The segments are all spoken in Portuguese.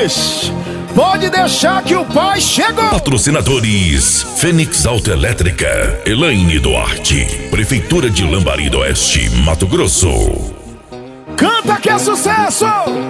Luiz, pode deixar que o pai chegou. Patrocinadores: Fênix Autoelétrica, Elaine Duarte, Prefeitura de Lambari do Oeste, Mato Grosso. Canta que é sucesso!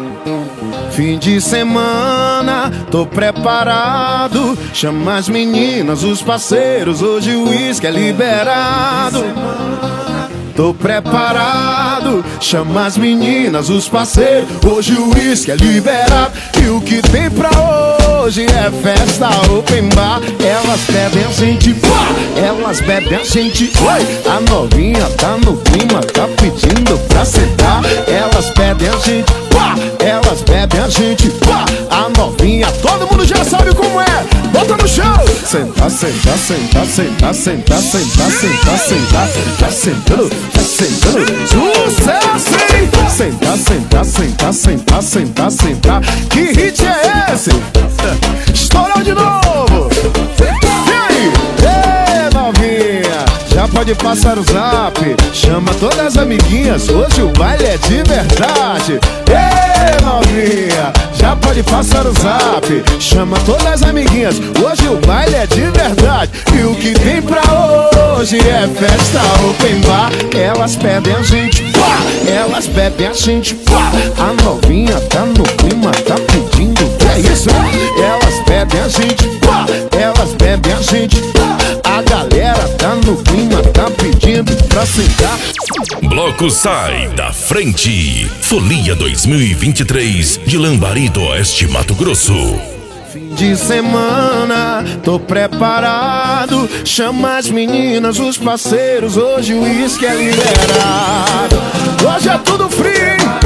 Fim de semana, tô preparado. Chama as meninas, os parceiros, hoje o uísque é liberado. Tô preparado, chama as meninas, os parceiros, hoje o uísque é liberado. E o que tem pra hoje é festa open bar. Elas bebem a gente, pá! Elas bebem a gente, oi! A novinha tá no clima, tá pedindo pra sentar. Elas bebem a gente, pá! Elas bebem a gente, pá! A novinha, todo mundo já sabe como é. Bota no chão! Sentar, sentar, sentar, sentar, sentar, sentar, sentar, sentar, tá sentando, tá sentando. Sucesso, hein? Sentar, sentar, sentar, sentar, sentar, sentar. Que hit é esse? Estourou de novo! E aí? Ê, novinha, já pode passar o zap. Chama todas as amiguinhas, hoje o baile é de verdade. Ê, novinha, já pode passar o zap. Chama todas as amiguinhas, hoje o baile é de verdade. E o que tem pra hoje é festa open bar. Elas pedem a gente, pá! Elas bebem a gente, pá! A novinha tá no clima, tá pedindo, que é isso? Elas bebem a gente, pá! Elas bebem a gente, pá! A galera tá no clima, tá pedindo pra sentar. Bloco Sai da Frente, Folia 2023 de Lambari do Oeste, Mato Grosso. Fim de semana, tô preparado. Chama as meninas, os parceiros, hoje o uísque é liberado. Hoje é tudo free.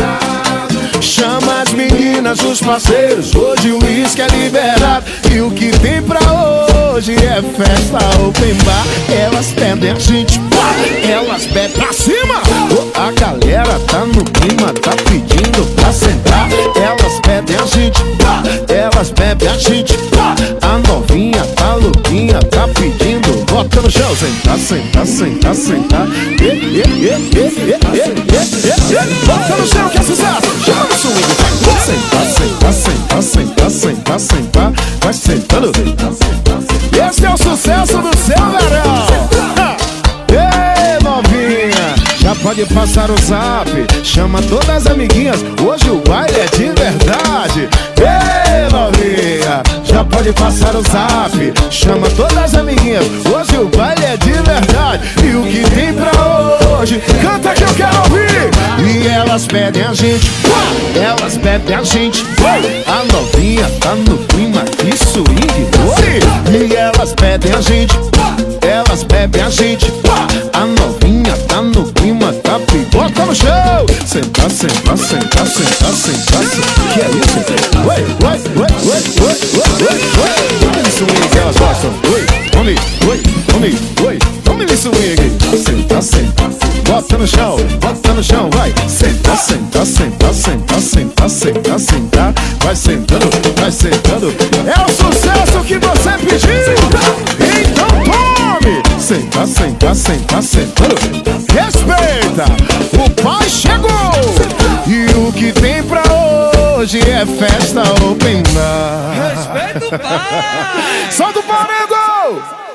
Chama as meninas, os parceiros, hoje o uísque é liberado. E o que tem pra hoje é festa open bar. Elas pedem a gente, pá! Elas bebem pra cima. A galera tá no clima, tá pedindo pra sentar. Elas pedem a gente, pá! Elas bebem a gente, pá! A novinha tá louquinha, tá pedindo. Bota no chão, sentar, sentar, sentar, sentar. Bota no chão que é sucesso. Chama o swing, vai sentar, sentar, sentar, sentar, sentar, sentar. Vai sentando. Esse é o sucesso do seu verão. Ei, novinha, já pode passar o zap. Chama todas as amiguinhas, hoje o baile é de verdade. Ei, novinha, já pode passar o zap. Chama todas as amiguinhas, hoje o baile é de verdade. E o que tem pra hoje, canta que eu quero ouvir. E elas pedem a gente, pá! Elas bebem a gente, pá! A novinha tá no clima, que swing, oi! E elas pedem a gente, pá! Elas bebem a gente, pá! A novinha tá no clima, tá pibota no chão. Sentar, sentar, sentar, sentar, sentar, sentar. Que é isso? Oi, oi, oi, oi, oi, oi, oi. Vamos swing que elas gostam. Oi, vamos, oi, vamos, oi, vamos swing. Sentar, sentar, bota no chão, vai. Sentar, sentar, sentar, sentar, sentar, sentar, sentar. Vai sentando, vai sentando. É o sucesso que você pediu. Então tome. Sentar, sentar, sentar, sentando. Respeita, o pai chegou. E o que tem pra hoje é festa open bar. Respeita o pai. Solta o pau, nego!